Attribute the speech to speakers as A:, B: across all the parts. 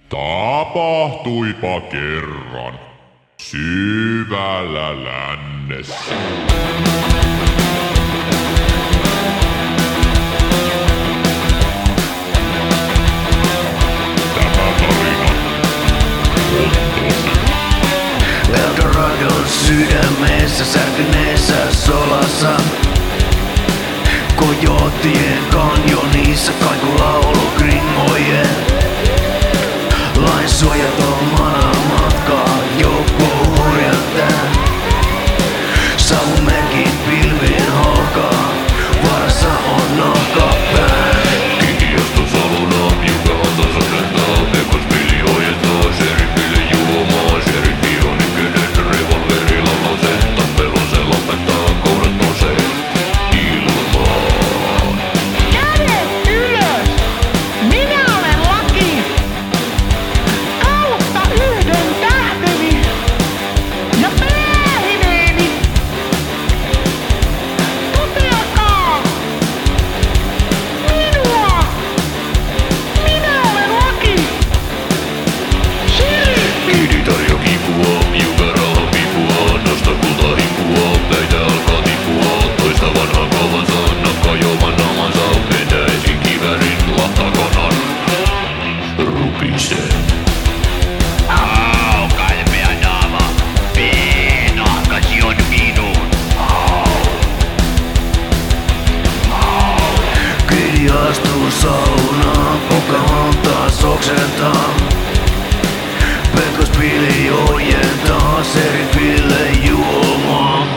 A: Tapahtuipa kerran syvällä lännessä. Tämä tarina on tosi.
B: Eldoradon sydämessä särkyneessä solassa, Kojotien kanjonissa kaikulaulu kringojen. Lain suojattomana matkaa joku horjattaa. Savumerkit pilviin holkaa, varassa on nahkapää.
C: Kikiaston saluna, joka antaa asentaa. Pekospili ojentaa, sherifille juomaa. Sherifi on ykkönen, revolverilla lause. Tappelun se lopettaa, koudattua se ilmaan.
D: Kädet ylös! Minä olen laki! Kautta yhden tähteni ja päähineeni! Toteakaa! Minua! Minä olen laki! Sheriffi!
C: Kiidi tarjo kipua, joka rauha vipua. Nosta kulta hipua, päitä alkaa tippua. Toista vanhaa kauansa, nakkaa juoman naamansa. Vetää esiin kiväärin, lahtakonan rupisee.
E: Kalpea naama, nahkasi on minun.
B: Kidi astuu saunaan, Pocahontas oksentaa. Pekospili ojentaa, Serifille juomaa.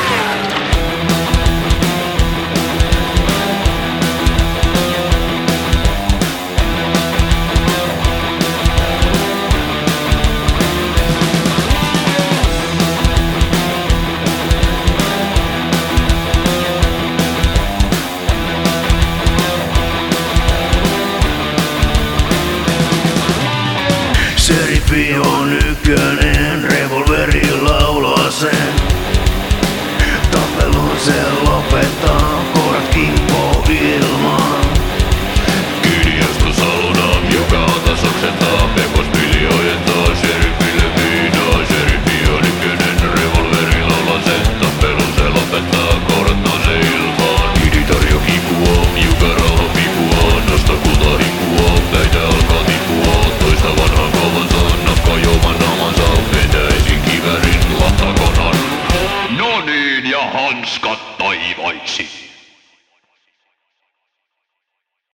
B: Sherifi on ykkönen, revolverilla laulaa sen. Tappelun se lopettaa.